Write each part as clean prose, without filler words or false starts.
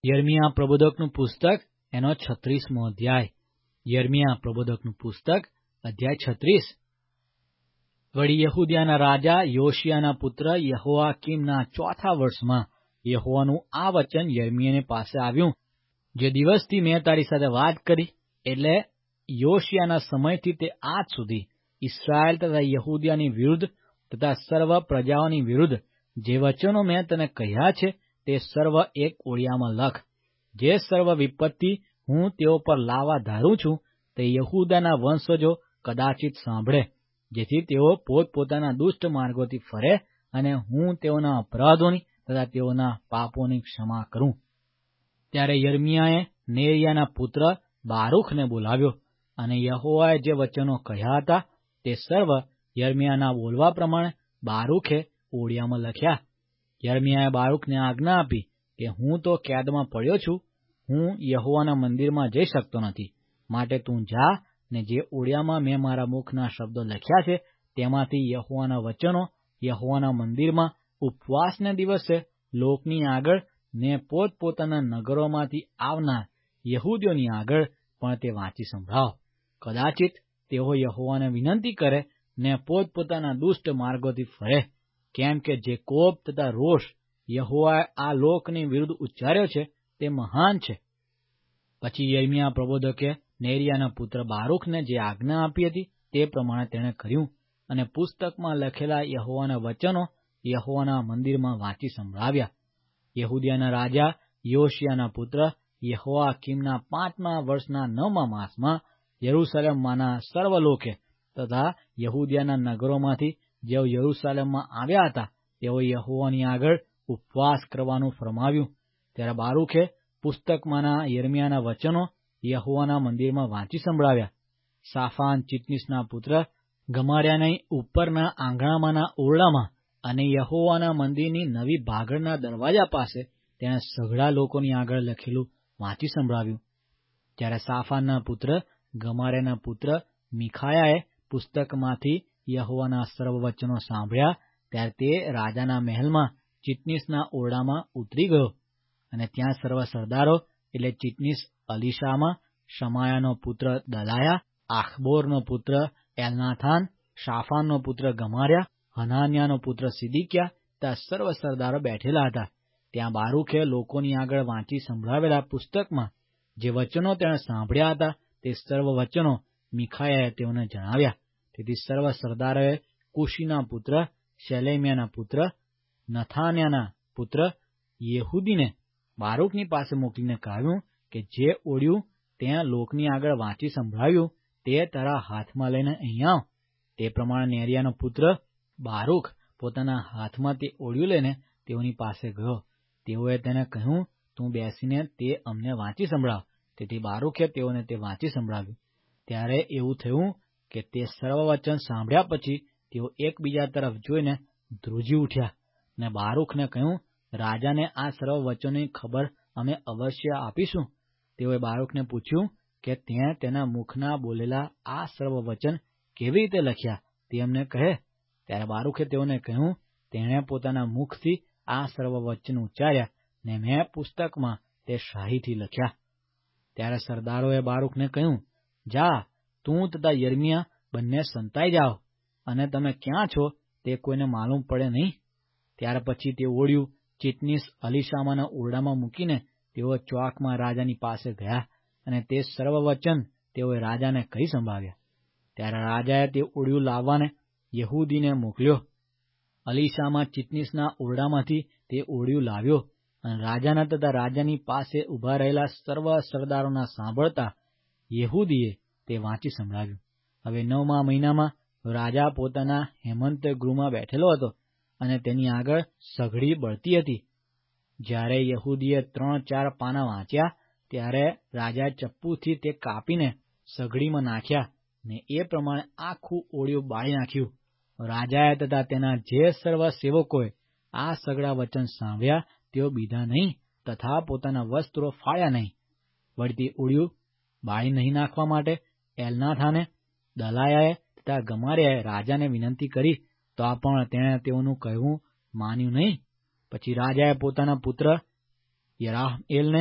યર્મિયા પ્રબોધકનું પુસ્તક એનો 36મો અધ્યાય. યર્મિયા પ્રબોધકનું પુસ્તક અધ્યાય 36. વળી યહૂદિયાના રાજા યોશિયાના પુત્ર યહોઆકીમના 4થા વર્ષમાં યહોવાનું આ વચન યર્મિયાની પાસે આવ્યું. જે દિવસથી મેં તારી સાથે વાત કરી, એટલે યોશિયાના સમયથી તે આજ સુધી ઇસ્રાયેલ તથા યહૂદિયાની વિરુદ્ધ તથા સર્વ પ્રજાઓની વિરુદ્ધ જે વચનો મેં તને કહ્યા છે તે સર્વ એક ઓળિયામાં લખ. જે સર્વ વિપત્તિ હું તેઓ પર લાવવા ધારું છું તે યહૂદાના વંશજો કદાચિત સાંભળે, જેથી તેઓ પોતપોતાના દુષ્ટ માર્ગોથી ફરે અને હું તેઓના અપરાધોની તથા તેઓના પાપોની ક્ષમા કરું. ત્યારે યર્મિયાએ નેરિયાના પુત્ર બારૂખને બોલાવ્યો, અને યહોવાએ જે વચનો કહ્યા હતા તે સર્વ યર્મિયાના બોલવા પ્રમાણે બારૂખે ઓળિયામાં લખ્યા. યર્મિયાએ બારૂખને આજ્ઞા આપી કે હું તો કેદમાં પડ્યો છું, હું યહોવાના મંદિરમાં જઈ શકતો નથી. માટે તું જા ને જે ઓળિયામાં મેં મારા મુખના શબ્દો લખ્યા છે તેમાંથી યહોવાના વચનો યહોવાના મંદિરમાં ઉપવાસને દિવસે લોકની આગળ ને પોતપોતાના નગરોમાંથી આવનાર યહૂદીઓની આગળ પણ તે વાંચી સંભળાવ. કદાચિત તેઓ યહોવાને વિનંતી કરે ને પોતપોતાના દુષ્ટ માર્ગોથી ફરે, કેમ કે જે કોપ તથા રોષ યહોવાએ આ લોકની વિરુદ્ધ ઉચ્ચાર્યો છે તે મહાન છે. પછી યર્મિયા પ્રબોધકે નેરિયાના પુત્ર બારૂખને જે આજ્ઞા આપી હતી તે પ્રમાણે તેણે કર્યું, અને પુસ્તકમાં લખેલા યહોવાના વચનો યહોવાના મંદિરમાં વાંચી સંભળાવ્યા. યહૂદિયાના રાજા યોશિયાના પુત્ર યહોઆકીમના 5મા વર્ષના 9મા માસમાં યરૂશલેમમાંના સર્વ લોકે તથા યહૂદિયાના નગરોમાંથી જેઓ યરૂશલેમમાં આવ્યા હતા તેઓ યહોવાની આગળ ઉપવાસ કરવાનું ફરમાવ્યું. ત્યારે બારૂખે પુસ્તકમાંના યર્મિયાના વચનો યહોવાના મંદિરમાં વાંચી સંભળાવ્યા. સાફાન ચિટનીસના પુત્ર ગમાર્યાના ઉપરના આંગણામાંના ઓરડામાં અને યહોવાના મંદિરની નવી ભાગળના દરવાજા પાસે તેણે સઘળા લોકોની આગળ લખેલું વાંચી સંભળાવ્યું. જ્યારે સાફાનના પુત્ર ગમાર્યાના પુત્ર મીખાયાએ પુસ્તકમાંથી યહોવાના સર્વ વચનો સાંભળ્યા, ત્યારે તે રાજાના મહેલમાં ચિટનીસના ઓરડામાં ઉતરી ગયો. અને ત્યાં સર્વ સરદારો એટલે ચિટનીસ અલીશામા, શમાયાનો પુત્ર દલાયા, આખબોરનો પુત્ર એલનાથાન, શાફાનનો પુત્ર ગમાર્યા, હનાન્યાનો પુત્ર સિદિક્યા તથા સર્વ સરદારો બેઠેલા હતા. ત્યાં બારૂખે લોકોની આગળ વાંચી સંભળાવેલા પુસ્તકમાં જે વચનો તેણે સાંભળ્યા હતા તે સર્વ વચનો મીખાયાએ તેઓને જણાવ્યા. તેથી સર્વ સરદારોએ કુશીના પુત્ર શેલેમ્યાના પુત્ર નથાન્યાના પુત્ર યહૂદીને બારૂકની પાસે મોકલીને કહ્યું કે જે ઓળ્યું ત્યાં લોકની આગળ વાંચી સંભળાવ્યું તે તારા હાથમાં લઈને અહીં આવ. તે પ્રમાણે નેરિયાનો પુત્ર બારૂક પોતાના હાથમાં તે ઓળ્યું લઈને તેઓની પાસે ગયો. તેઓએ તેને કહ્યું, તું બેસીને તે અમને વાંચી સંભળાવ. તેથી બારૂકે તેઓને તે વાંચી સંભળાવ્યું. ત્યારે એવું થયું કે તે સર્વ વચન સાંભળ્યા પછી તેઓ એકબીજા તરફ જોઈને ધ્રુજી ઉઠ્યા ને બારૂકને કહ્યું, રાજાને આ સર્વ વચનોની ખબર અમે અવશ્ય આપીશું. તેઓએ બારૂકને પૂછ્યું કે તેં તેના મુખના બોલેલા આ સર્વ વચન કેવી રીતે લખ્યા તે અમને કહે. ત્યારે બારૂકે તેઓને કહ્યું, તેણે પોતાના મુખથી આ સર્વ વચન ઉચ્ચાર્યા ને મેં પુસ્તકમાં તે શાહીથી લખ્યા. ત્યારે સરદારોએ બારૂકને કહ્યું, જા, તું તથા યર્મિયા બંને સંતાઈ જાઓ, અને તમે ક્યાં છો તે કોઈને માલુમ પડે નહીં. ત્યાર પછી તે ઓળ્યું ચિટનીસ અલીશામાના ઓરડામાં મૂકીને તેઓ ચોકમાં રાજાની પાસે ગયા, અને તે સર્વ વચન તેઓએ રાજાને કહી સંભળાવ્યા. ત્યારે રાજાએ તે ઓળ્યું લાવવાને યહૂદીને મોકલ્યો. અલીશામા ચિટનીસના ઓરડામાંથી તે ઓળ્યું લાવ્યો, અને રાજાના તથા રાજાની પાસે ઉભા રહેલા સર્વ સરદારોના સાંભળતા યહૂદીએ તે વાંચી સંભળાવ્યું. હવે 9મા મહિનામાં રાજા પોતાના હેમંત ગૃહમાં બેઠેલો હતો, અને તેની આગળ સઘળી બળતી હતી. જ્યારે યહૂદીએ 3-4 પાના વાંચ્યા ત્યારે રાજાએ ચપ્પુથી તે કાપીને સઘળીમાં નાખ્યા ને એ પ્રમાણે આખું ઓળિયું બાળી નાખ્યું. રાજાએ તથા તેના જે સર્વ સેવકોએ આ સઘળા વચન સાંભળ્યા તેઓ બીધા નહીં તથા પોતાના વસ્ત્રો ફાડ્યા નહીં. વળી તે ઓળિયું બાળી નહીં નાખવા માટે એલનાથાને, દલાયાએ તથા ગમાર્યાએ રાજાને વિનંતી કરી, તો પણ તેણે તેઓનું કહેવું માન્યું નહીં. પછી રાજાએ પોતાના પુત્ર યરાહમેલને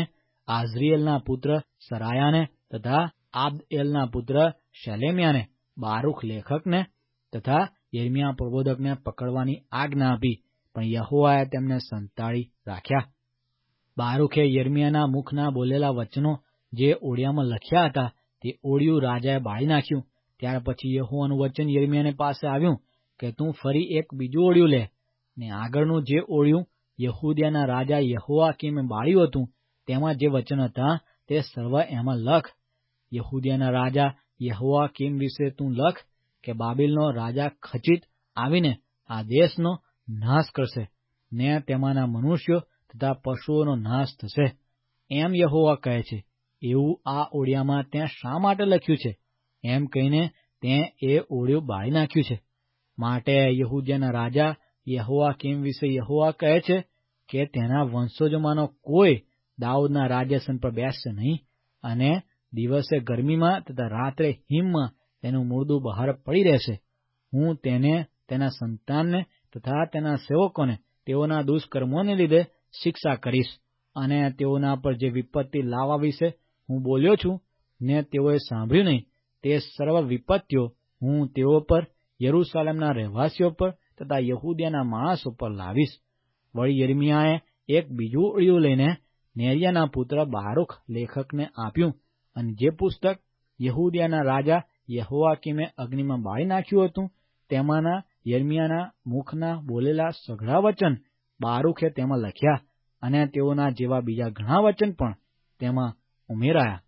આઝરીએલના પુત્ર સરાયાને તથા આબદએલના પુત્ર શેલેમ્યાને બારૂક લેખકને તથા યિર્મયાહ પ્રબોધકને પકડવાની આજ્ઞા આપી, પણ યહોવાએ તેમને સંતાડી રાખ્યા. બારૂકે યિર્મયાહના મુખના બોલેલા વચનો જે ઓળિયામાં લખ્યા હતા તે ઓળિયું રાજાએ બાળી નાખ્યું. ત્યાર પછી યહોવાનું વચન યિર્મયાહને પાસે આવ્યું કે તું ફરી એક બીજું ઓળિયું લે, ને આગળનું જે ઓળિયું યહૂદિયાના રાજા યહોયાકીમે બાળ્યું હતું તેમાં જે વચન હતા તે સર્વ એમાં લખ. યહૂદિયાના રાજા યહોયાકીમ વિશે તું લખ કે બાબેલનો રાજા ખચિત આવીને આ દેશનો નાશ કરશે, ને તેમાંના મનુષ્યો તથા પશુઓનો નાશ થશે. એમ યહોવા કહે છે, એવું આ ઓળિયામાં ત્યાં શા માટે લખ્યું છે? એમ કહીને તે એ ઓળિયું બાળી નાખ્યું છે. માટે યહૂદિયાના રાજા યહોયાકીમ વિશે યહોવા કહે છે કે તેના વંશજોમાંનો કોઈ દાઉદના રાજ્યાસન પર બેસશે નહીં, અને દિવસે ગરમીમાં તથા રાત્રે હિમમાં તેનું મૂળદું બહાર પડી રહેશે. હું તેને, તેના સંતાનને તથા તેના સેવકોને તેઓના દુષ્કર્મોને લીધે શિક્ષા કરીશ, અને તેઓના પર જે વિપત્તિ લાવવા વિશે હું બોલ્યો છું ને તેઓએ સાંભળ્યું નહીં, તે સર્વ વિપત્તિઓ હું તેઓ પર, યરૂશાલેમના રહેવાસીઓ પર તથા યહૂદિયાના માણસો પર લાવીશ. વળી યિર્મયાહે એક બીજું ઓળિયું લઈને નેરિયાના પુત્ર બારૂક લેખકને આપ્યું, અને જે પુસ્તક યહૂદિયાના રાજા યહોયાકીમે અગ્નિમાં બાળી નાખ્યું હતું તેમાંના યિર્મયાહના મુખના બોલેલા સઘળા વચન બારૂકે તેમાં લખ્યા, અને તેઓના જેવા બીજા ઘણા વચન પણ તેમાં ઉમેરાયા.